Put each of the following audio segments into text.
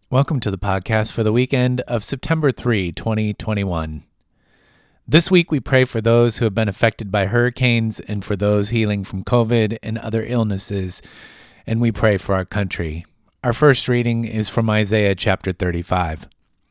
Welcome to the podcast for the weekend of September 3, 2021. This week we pray for those who have been affected by hurricanes and for those healing from COVID and other illnesses, and we pray for our country. Our first reading is from Isaiah chapter 35.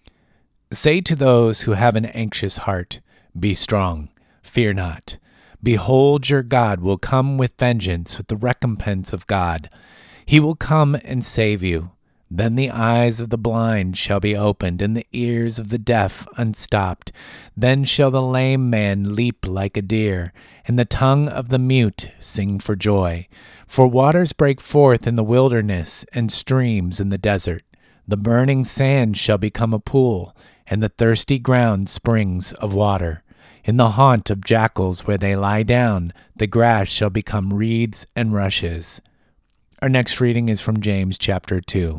Say to those who have an anxious heart, be strong, fear not. Behold, your God will come with vengeance, with the recompense of God. He will come and save you. Then the eyes of the blind shall be opened, and the ears of the deaf unstopped. Then shall the lame man leap like a deer, and the tongue of the mute sing for joy. For waters break forth in the wilderness, and streams in the desert. The burning sand shall become a pool, and the thirsty ground springs of water. In the haunt of jackals where they lie down, the grass shall become reeds and rushes. Our next reading is from James chapter 2.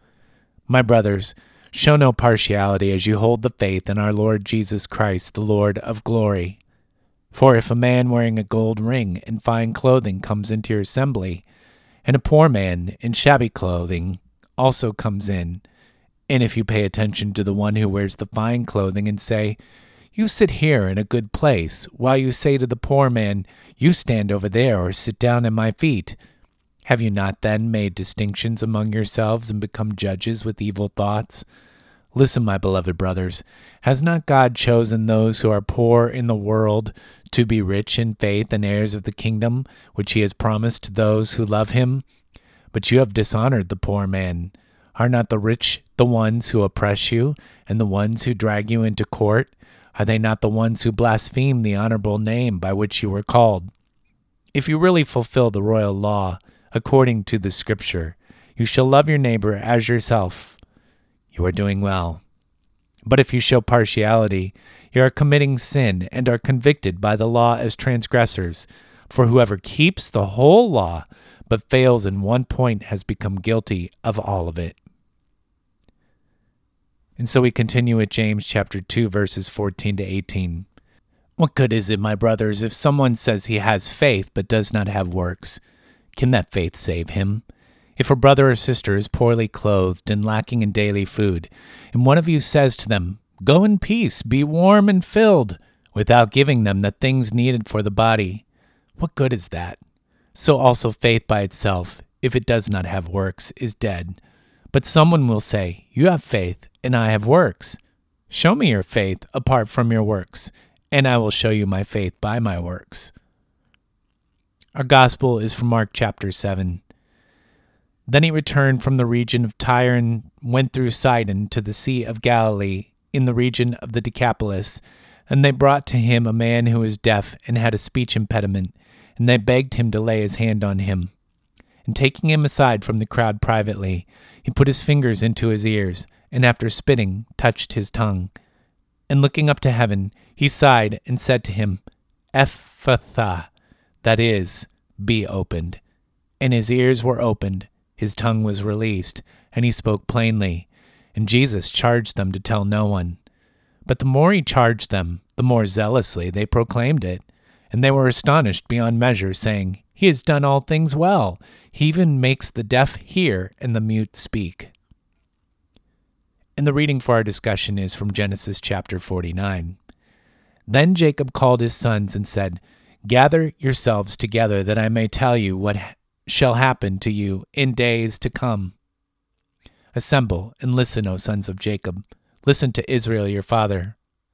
My brothers, show no partiality as you hold the faith in our Lord Jesus Christ, the Lord of glory. For if a man wearing a gold ring and fine clothing comes into your assembly, and a poor man in shabby clothing also comes in, and if you pay attention to the one who wears the fine clothing and say, you sit here in a good place, while you say to the poor man, you stand over there or sit down at my feet, have you not then made distinctions among yourselves and become judges with evil thoughts? Listen, my beloved brothers, has not God chosen those who are poor in the world to be rich in faith and heirs of the kingdom, which he has promised to those who love him? But you have dishonored the poor man. Are not the rich the ones who oppress you, and the ones who drag you into court? Are they not the ones who blaspheme the honorable name by which you were called? If you really fulfill the royal law, according to the Scripture, you shall love your neighbor as yourself. You are doing well. But if you show partiality, you are committing sin and are convicted by the law as transgressors. For whoever keeps the whole law but fails in one point has become guilty of all of it. And so we continue at James chapter 2, verses 14 to 18. What good is it, my brothers, if someone says he has faith but does not have works? Can that faith save him? If a brother or sister is poorly clothed and lacking in daily food, and one of you says to them, go in peace, be warm and filled, without giving them the things needed for the body, what good is that? So also faith by itself, if it does not have works, is dead. But someone will say, you have faith, and I have works. Show me your faith apart from your works, and I will show you my faith by my works. Our gospel is from Mark chapter 7. Then he returned from the region of Tyre and went through Sidon to the Sea of Galilee in the region of the Decapolis. And they brought to him a man who was deaf and had a speech impediment, and they begged him to lay his hand on him. And taking him aside from the crowd privately, he put his fingers into his ears, and after spitting, touched his tongue. And looking up to heaven, he sighed and said to him, Ephphatha, that is, be opened. And his ears were opened, his tongue was released, and he spoke plainly. And Jesus charged them to tell no one. But the more he charged them, the more zealously they proclaimed it. And they were astonished beyond measure, saying, he has done all things well. He even makes the deaf hear and the mute speak. And the reading for our discussion is from Genesis chapter 49. Then Jacob called his sons and said, gather yourselves together that I may tell you what shall happen to you in days to come. Assemble and listen, O sons of Jacob. Listen to Israel your father.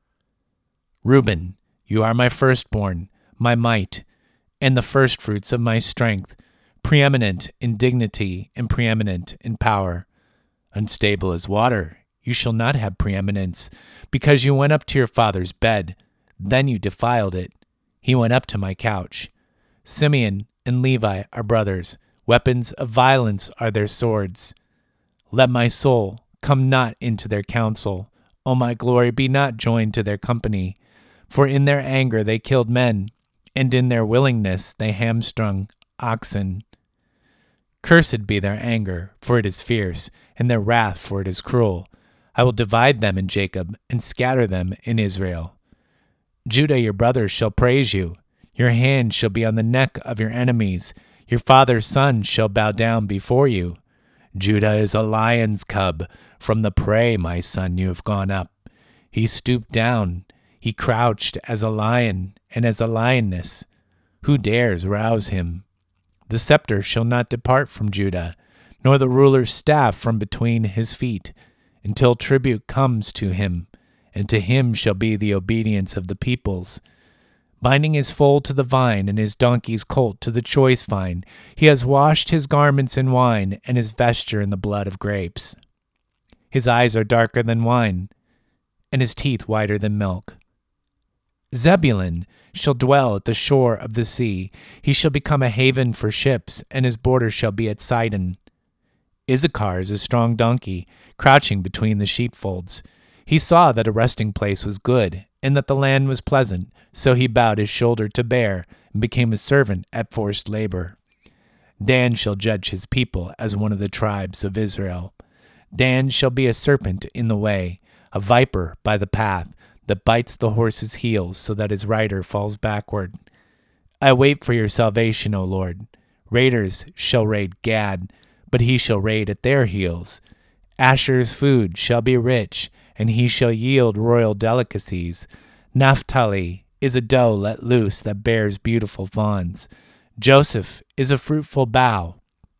Reuben, you are my firstborn, my might, and the firstfruits of my strength, preeminent in dignity and preeminent in power. Unstable as water, you shall not have preeminence, because you went up to your father's bed, then you defiled it. He went up to my couch. Simeon and Levi are brothers. Weapons of violence are their swords. Let my soul come not into their counsel. O my glory, be not joined to their company. For in their anger they killed men, and in their willingness they hamstrung oxen. Cursed be their anger, for it is fierce, and their wrath, for it is cruel. I will divide them in Jacob, and scatter them in Israel. Judah, your brothers, shall praise you. Your hand shall be on the neck of your enemies. Your father's son shall bow down before you. Judah is a lion's cub. From the prey, my son, you have gone up. He stooped down. He crouched as a lion and as a lioness. Who dares rouse him? The scepter shall not depart from Judah, nor the ruler's staff from between his feet, until tribute comes to him, and to him shall be the obedience of the peoples. Binding his foal to the vine, and his donkey's colt to the choice vine, he has washed his garments in wine, and his vesture in the blood of grapes. His eyes are darker than wine, and his teeth whiter than milk. Zebulun shall dwell at the shore of the sea. He shall become a haven for ships, and his border shall be at Sidon. Issachar is a strong donkey, crouching between the sheepfolds. He saw that a resting place was good, and that the land was pleasant, so he bowed his shoulder to bear, and became a servant at forced labor. Dan shall judge his people as one of the tribes of Israel. Dan shall be a serpent in the way, a viper by the path, that bites the horse's heels so that his rider falls backward. I wait for your salvation, O Lord. Raiders shall raid Gad, but he shall raid at their heels. Asher's food shall be rich, and he shall yield royal delicacies. Naphtali is a doe let loose that bears beautiful fawns. Joseph is a fruitful bough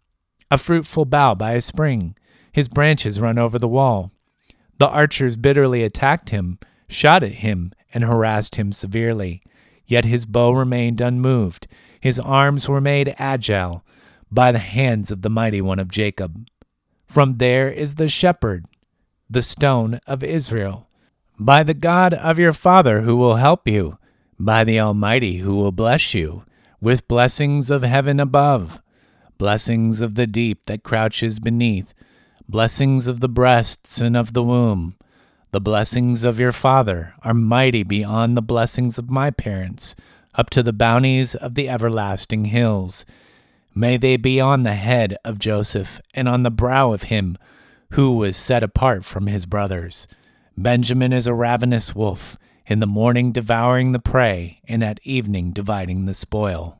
by a spring. His branches run over the wall. The archers bitterly attacked him, shot at him, and harassed him severely. Yet his bow remained unmoved. His arms were made agile by the hands of the mighty one of Jacob. From there is the shepherd, the stone of Israel. By the God of your father who will help you, by the Almighty who will bless you, with blessings of heaven above, blessings of the deep that crouches beneath, blessings of the breasts and of the womb. The blessings of your father are mighty beyond the blessings of my parents, up to the bounties of the everlasting hills. May they be on the head of Joseph and on the brow of him who was set apart from his brothers. Benjamin is a ravenous wolf, in the morning devouring the prey, and at evening dividing the spoil.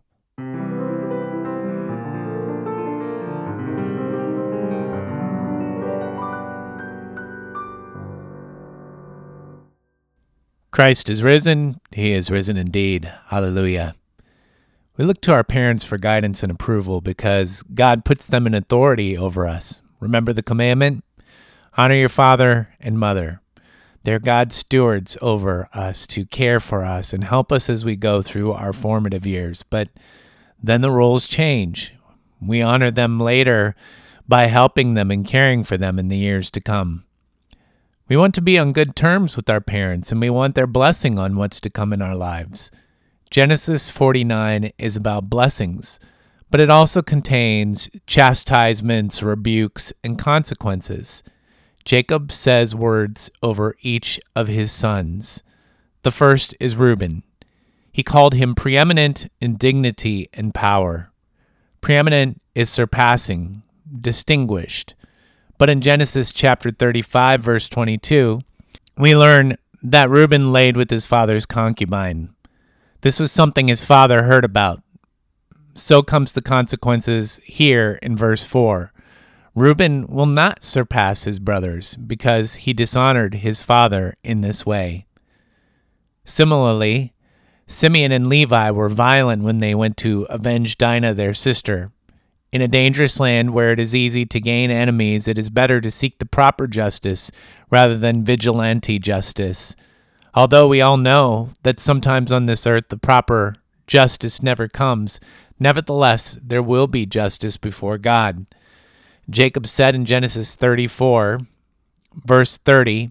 Christ is risen. He is risen indeed. Hallelujah. We look to our parents for guidance and approval because God puts them in authority over us. Remember the commandment? Honor your father and mother. They're God's stewards over us to care for us and help us as we go through our formative years. But then the roles change. We honor them later by helping them and caring for them in the years to come. We want to be on good terms with our parents, and we want their blessing on what's to come in our lives. Genesis 49 is about blessings, but it also contains chastisements, rebukes, and consequences. Jacob says words over each of his sons. The first is Reuben. He called him preeminent in dignity and power. Preeminent is surpassing, distinguished. But in Genesis chapter 35, verse 22, we learn that Reuben laid with his father's concubine. This was something his father heard about. So comes the consequences here in verse 4. Reuben will not surpass his brothers because he dishonored his father in this way. Similarly, Simeon and Levi were violent when they went to avenge Dinah, their sister. In a dangerous land where it is easy to gain enemies, it is better to seek the proper justice rather than vigilante justice. Although we all know that sometimes on this earth the proper justice never comes, nevertheless there will be justice before God. Jacob said in Genesis 34, verse 30,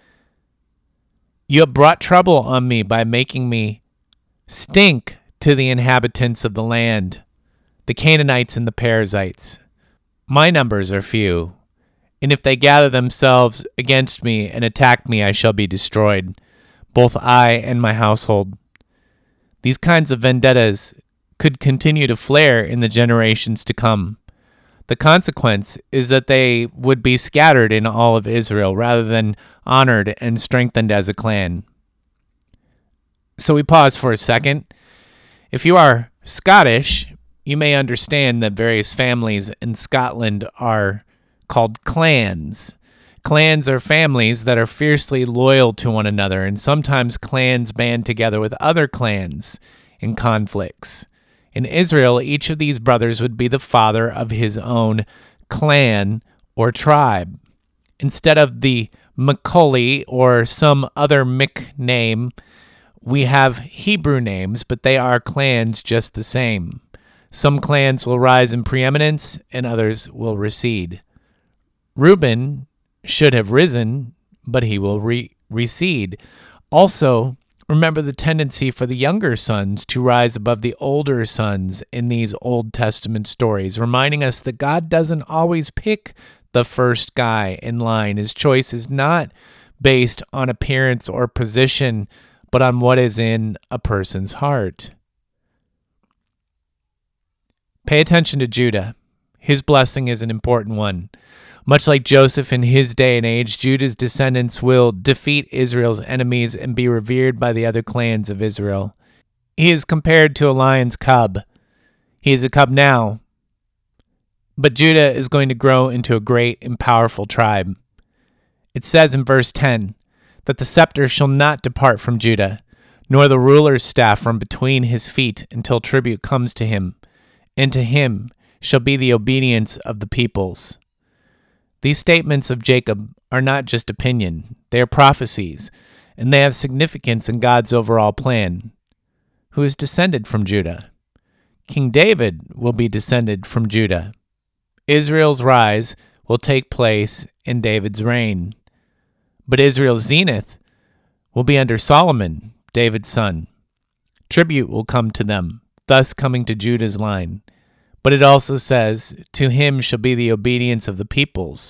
"You have brought trouble on me by making me stink to the inhabitants of the land, the Canaanites and the Perizzites. My numbers are few, and if they gather themselves against me and attack me, I shall be destroyed, both I and my household." These kinds of vendettas could continue to flare in the generations to come. The consequence is that they would be scattered in all of Israel rather than honored and strengthened as a clan. So we pause for a second. If you are Scottish, you may understand that various families in Scotland are called clans. Clans are families that are fiercely loyal to one another, and sometimes clans band together with other clans in conflicts. In Israel, each of these brothers would be the father of his own clan or tribe. Instead of the Macaulay or some other Mick name, we have Hebrew names, but they are clans just the same. Some clans will rise in preeminence and others will recede. Reuben should have risen, but he will recede. Also, remember the tendency for the younger sons to rise above the older sons in these Old Testament stories, reminding us that God doesn't always pick the first guy in line. His choice is not based on appearance or position, but on what is in a person's heart. Pay attention to Judah. His blessing is an important one. Much like Joseph in his day and age, Judah's descendants will defeat Israel's enemies and be revered by the other clans of Israel. He is compared to a lion's cub. He is a cub now, but Judah is going to grow into a great and powerful tribe. It says in verse 10 that the scepter shall not depart from Judah, nor the ruler's staff from between his feet until tribute comes to him, and to him shall be the obedience of the peoples. These statements of Jacob are not just opinion, they are prophecies, and they have significance in God's overall plan. Who is descended from Judah? King David will be descended from Judah. Israel's rise will take place in David's reign. But Israel's zenith will be under Solomon, David's son. Tribute will come to them, thus coming to Judah's line. But it also says, to him shall be the obedience of the peoples.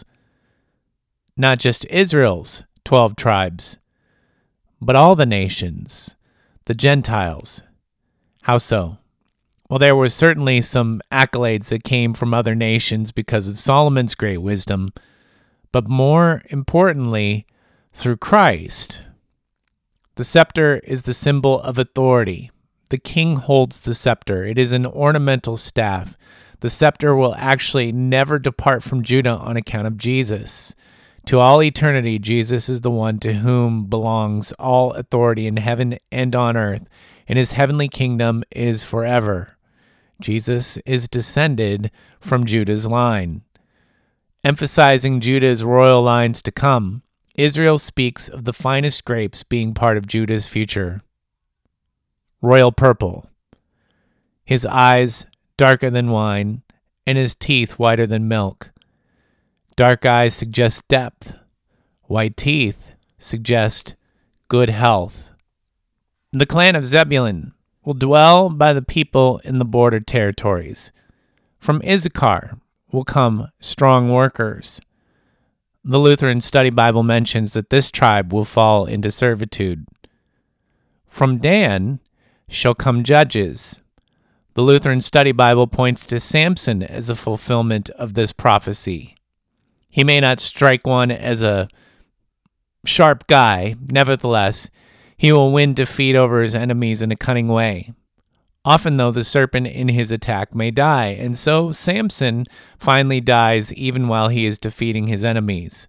Not just Israel's 12 tribes, but all the nations, the Gentiles. How so? Well, there were certainly some accolades that came from other nations because of Solomon's great wisdom, but more importantly, through Christ. The scepter is the symbol of authority. The king holds the scepter. It is an ornamental staff. The scepter will actually never depart from Judah on account of Jesus. To all eternity, Jesus is the one to whom belongs all authority in heaven and on earth, and his heavenly kingdom is forever. Jesus is descended from Judah's line. Emphasizing Judah's royal lines to come, Israel speaks of the finest grapes being part of Judah's future. Royal purple. His eyes darker than wine, and his teeth whiter than milk. Dark eyes suggest depth. White teeth suggest good health. The clan of Zebulun will dwell by the people in the border territories. From Issachar will come strong workers. The Lutheran Study Bible mentions that this tribe will fall into servitude. From Dan shall come judges. The Lutheran Study Bible points to Samson as a fulfillment of this prophecy. He may not strike one as a sharp guy, nevertheless, he will win defeat over his enemies in a cunning way. Often, though, the serpent in his attack may die, and so Samson finally dies even while he is defeating his enemies.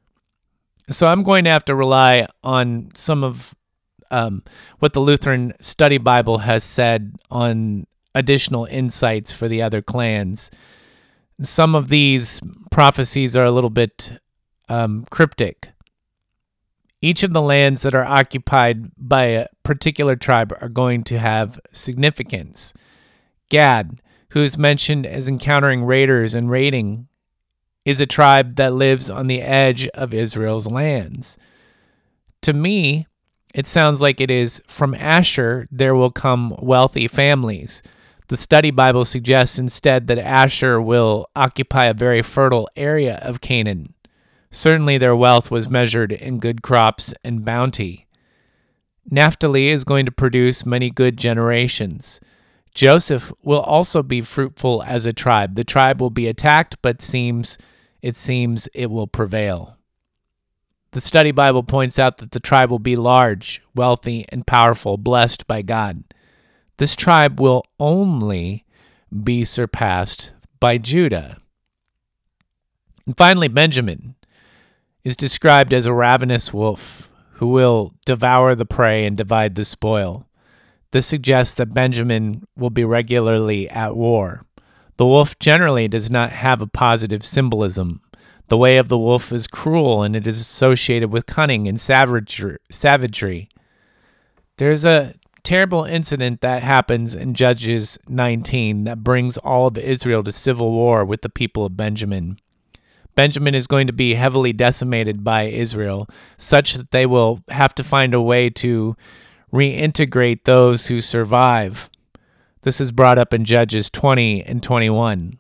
So I'm going to have to rely on some of what the Lutheran Study Bible has said on additional insights for the other clans. Some of these prophecies are a little bit cryptic. Each of the lands that are occupied by a particular tribe are going to have significance. Gad, who is mentioned as encountering raiders and raiding, is a tribe that lives on the edge of Israel's lands. To me, it sounds like it is from Asher there will come wealthy families. The Study Bible suggests instead that Asher will occupy a very fertile area of Canaan. Certainly their wealth was measured in good crops and bounty. Naphtali is going to produce many good generations. Joseph will also be fruitful as a tribe. The tribe will be attacked, but it seems it will prevail. The Study Bible points out that the tribe will be large, wealthy, and powerful, blessed by God. This tribe will only be surpassed by Judah. And finally, Benjamin is described as a ravenous wolf who will devour the prey and divide the spoil. This suggests that Benjamin will be regularly at war. The wolf generally does not have a positive symbolism. The way of the wolf is cruel, and it is associated with cunning and savagery. There's a terrible incident that happens in Judges 19 that brings all of Israel to civil war with the people of Benjamin. Benjamin is going to be heavily decimated by Israel, such that they will have to find a way to reintegrate those who survive. This is brought up in Judges 20 and 21.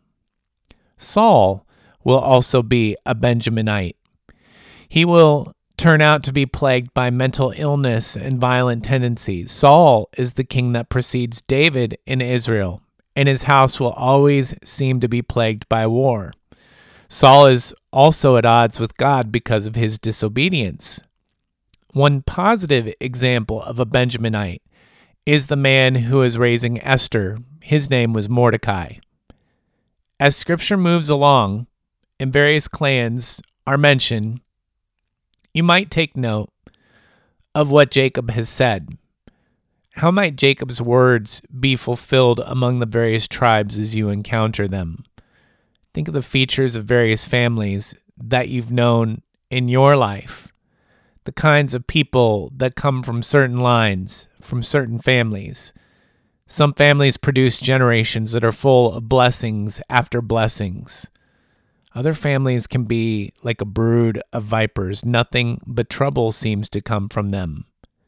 Saul will also be a Benjaminite. He will turn out to be plagued by mental illness and violent tendencies. Saul is the king that precedes David in Israel, and his house will always seem to be plagued by war. Saul is also at odds with God because of his disobedience. One positive example of a Benjaminite is the man who is raising Esther. His name was Mordecai. As scripture moves along and various clans are mentioned, you might take note of what Jacob has said. How might Jacob's words be fulfilled among the various tribes as you encounter them? Think of the features of various families that you've known in your life, the kinds of people that come from certain lines, from certain families. Some families produce generations that are full of blessings after blessings. Other families can be like a brood of vipers. Nothing but trouble seems to come from them.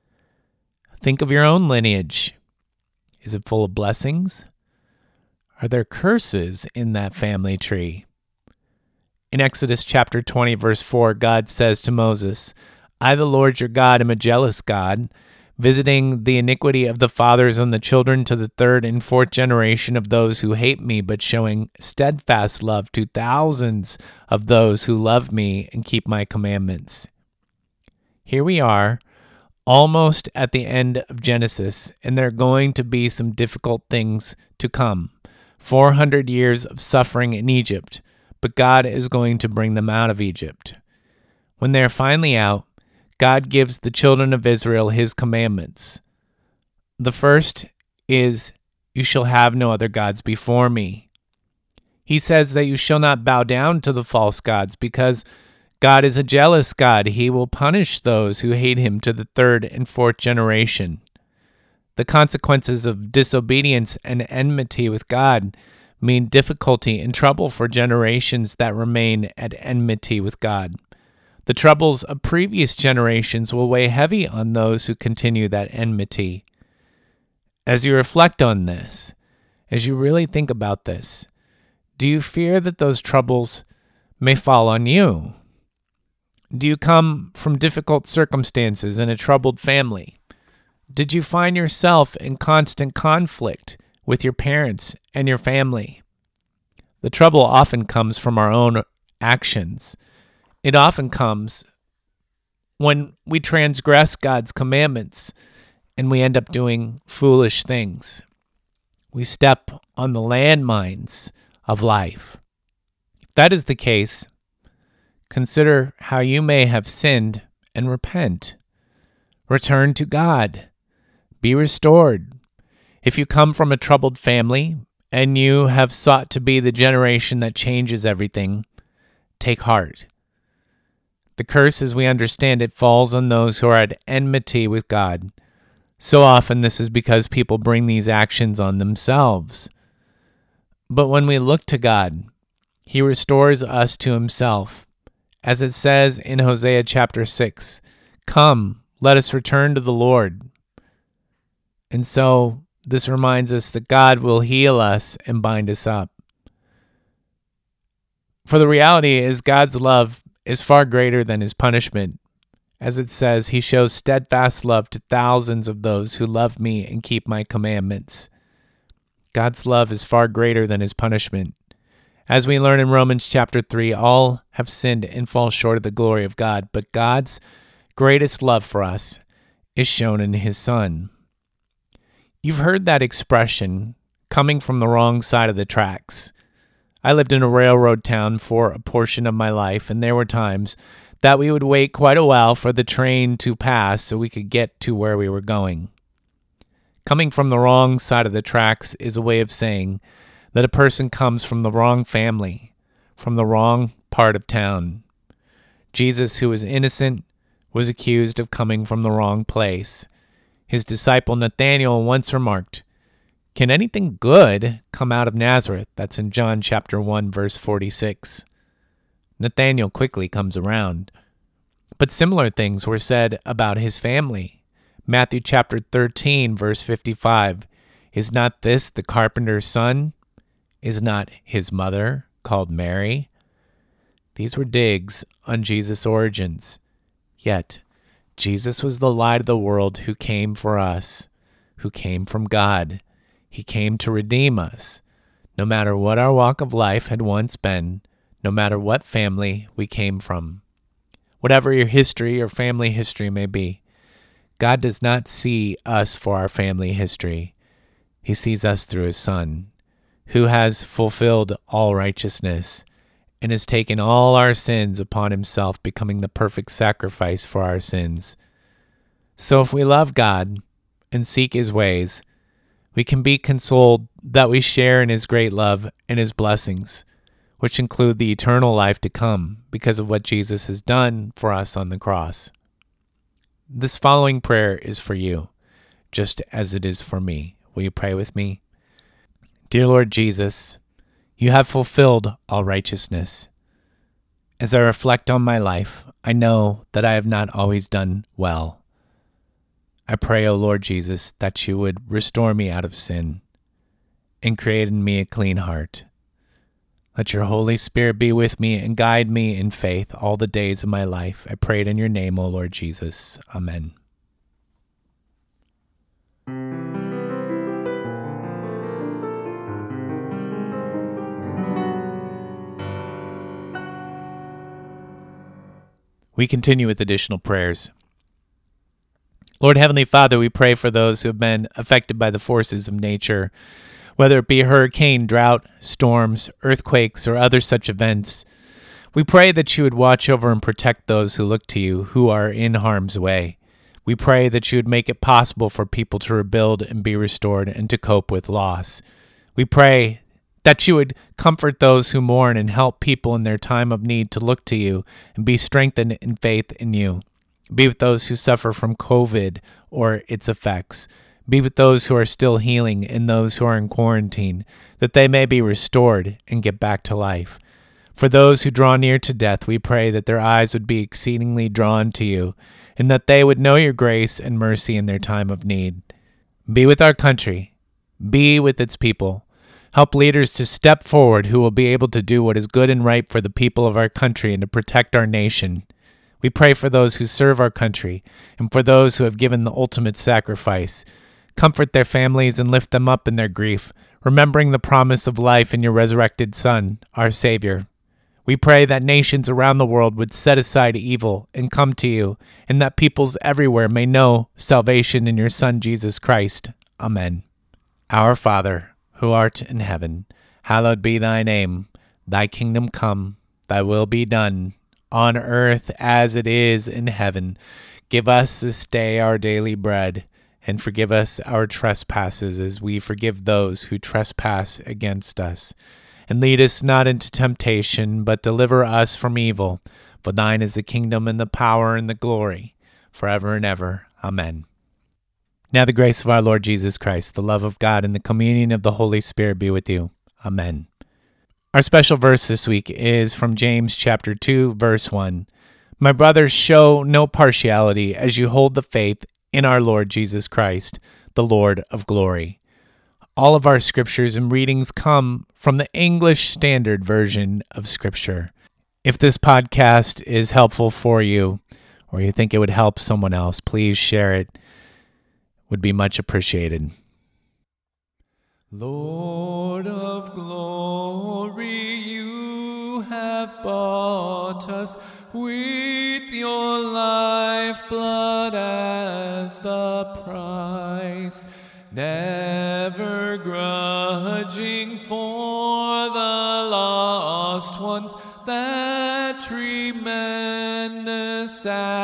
Think of your own lineage. Is it full of blessings? Are there curses in that family tree? In Exodus chapter 20, verse 4, God says to Moses, I, the Lord your God, am a jealous God, visiting the iniquity of the fathers on the children to the third and fourth generation of those who hate me, but showing steadfast love to thousands of those who love me and keep my commandments. Here we are, almost at the end of Genesis, and there are going to be some difficult things to come. 400 years of suffering in Egypt, but God is going to bring them out of Egypt. When they're finally out, God gives the children of Israel his commandments. The first is, you shall have no other gods before me. He says that you shall not bow down to the false gods because God is a jealous God. He will punish those who hate him to the third and fourth generation. The consequences of disobedience and enmity with God mean difficulty and trouble for generations that remain at enmity with God. The troubles of previous generations will weigh heavy on those who continue that enmity. As you reflect on this, as you really think about this, do you fear that those troubles may fall on you? Do you come from difficult circumstances and a troubled family? Did you find yourself in constant conflict with your parents and your family? The trouble often comes from our own actions. It often comes when we transgress God's commandments and we end up doing foolish things. We step on the landmines of life. If that is the case, consider how you may have sinned and repent. Return to God. Be restored. If you come from a troubled family and you have sought to be the generation that changes everything, take heart. The curse, as we understand it, falls on those who are at enmity with God. So often this is because people bring these actions on themselves. But when we look to God, he restores us to himself. As it says in Hosea chapter 6, come, let us return to the Lord. And so this reminds us that God will heal us and bind us up. For the reality is God's love is far greater than his punishment. As it says, he shows steadfast love to thousands of those who love me and keep my commandments. God's love is far greater than his punishment. As we learn in Romans chapter 3, all have sinned and fall short of the glory of God, but God's greatest love for us is shown in his Son. You've heard that expression, coming from the wrong side of the tracks. I lived in a railroad town for a portion of my life, and there were times that we would wait quite a while for the train to pass so we could get to where we were going. Coming from the wrong side of the tracks is a way of saying that a person comes from the wrong family, from the wrong part of town. Jesus, who was innocent, was accused of coming from the wrong place. His disciple Nathanael once remarked, "Can anything good come out of Nazareth?" That's in John chapter 1, verse 46. Nathanael quickly comes around. But similar things were said about his family. Matthew chapter 13, verse 55. Is not this the carpenter's son? Is not his mother called Mary? These were digs on Jesus' origins. Yet, Jesus was the light of the world who came for us, who came from God. He came to redeem us. No matter what our walk of life had once been, no matter what family we came from. Whatever your history or family history may be, God does not see us for our family history. He sees us through his Son, who has fulfilled all righteousness and has taken all our sins upon himself, becoming the perfect sacrifice for our sins. So if we love God and seek his ways, we can be consoled that we share in his great love and his blessings, which include the eternal life to come because of what Jesus has done for us on the cross. This following prayer is for you, just as it is for me. Will you pray with me? Dear Lord Jesus, you have fulfilled all righteousness. As I reflect on my life, I know that I have not always done well. I pray, O Lord Jesus, that you would restore me out of sin and create in me a clean heart. Let your Holy Spirit be with me and guide me in faith all the days of my life. I pray it in your name, O Lord Jesus. Amen. We continue with additional prayers. Lord Heavenly Father, we pray for those who have been affected by the forces of nature, whether it be hurricane, drought, storms, earthquakes, or other such events. We pray that you would watch over and protect those who look to you, who are in harm's way. We pray that you would make it possible for people to rebuild and be restored and to cope with loss. We pray that you would comfort those who mourn and help people in their time of need to look to you and be strengthened in faith in you. Be with those who suffer from COVID or its effects. Be with those who are still healing and those who are in quarantine, that they may be restored and get back to life. For those who draw near to death, we pray that their eyes would be exceedingly drawn to you, and that they would know your grace and mercy in their time of need. Be with our country. Be with its people. Help leaders to step forward who will be able to do what is good and right for the people of our country and to protect our nation. We pray for those who serve our country and for those who have given the ultimate sacrifice. Comfort their families and lift them up in their grief, remembering the promise of life in your resurrected Son, our Savior. We pray that nations around the world would set aside evil and come to you, and that peoples everywhere may know salvation in your Son, Jesus Christ. Amen. Our Father, who art in heaven, hallowed be thy name. Thy kingdom come, thy will be done, on earth as it is in heaven. Give us this day our daily bread, and forgive us our trespasses as we forgive those who trespass against us. And lead us not into temptation, but deliver us from evil. For thine is the kingdom and the power and the glory, forever and ever. Amen. Now the grace of our Lord Jesus Christ, the love of God, and the communion of the Holy Spirit be with you. Amen. Our special verse this week is from James chapter 2, verse 1. My brothers, show no partiality as you hold the faith in our Lord Jesus Christ, the Lord of glory. All of our scriptures and readings come from the English Standard Version of Scripture. If this podcast is helpful for you, or you think it would help someone else, please share it. Would be much appreciated. Lord of glory, you have bought us with your lifeblood as the price, never grudging for the that tremendous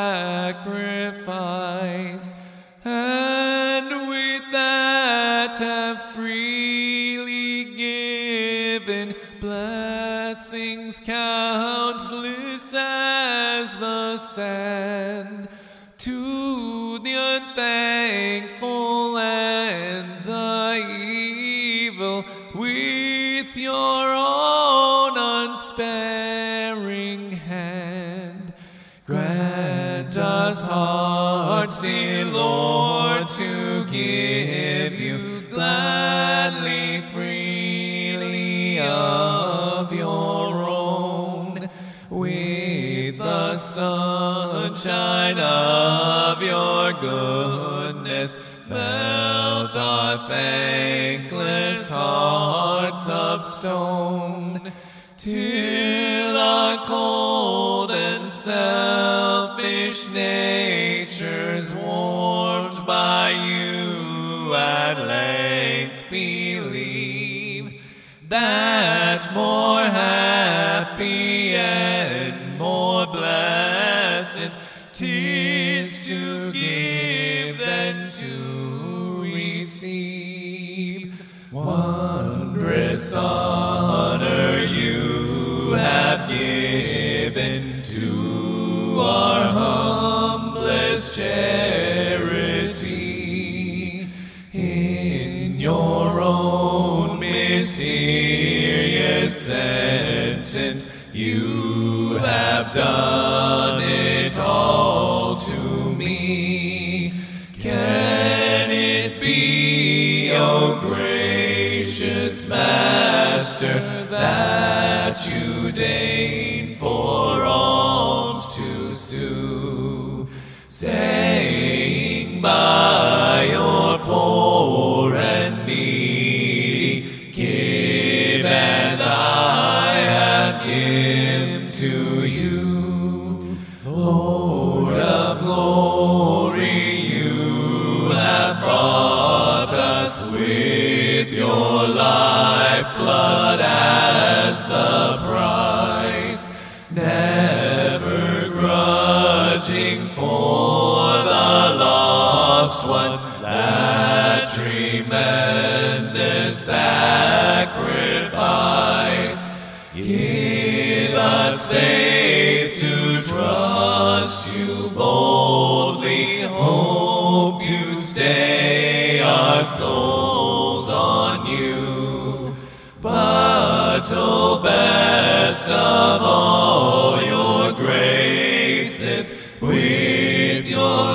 sacrifice, and with that have freely given blessings countless as the sand to the unthankful and the evil. With your own unsparing hand, grant us hearts, dear Lord, to give you gladly, freely of your own. With the sunshine of your goodness, melt our thankless hearts of stone, till our cold and selfish natures, warmed by you, at length believe that more happy and more blessed 'tis to give than to receive. Wondrous honor you have given to our humblest charity. In your own mysterious sentence, you have done it all to me. Can it be, O gracious Master, that you deign for alms to sue, saying by your poor and needy, give as I have given to you. Lord of glory, you have brought us with your lifeblood as the price, never grudging for the lost ones that tremendous sacrifice. Give us faith to trust you boldly, hope to stay our souls on you. But, oh, best of all your graces, with your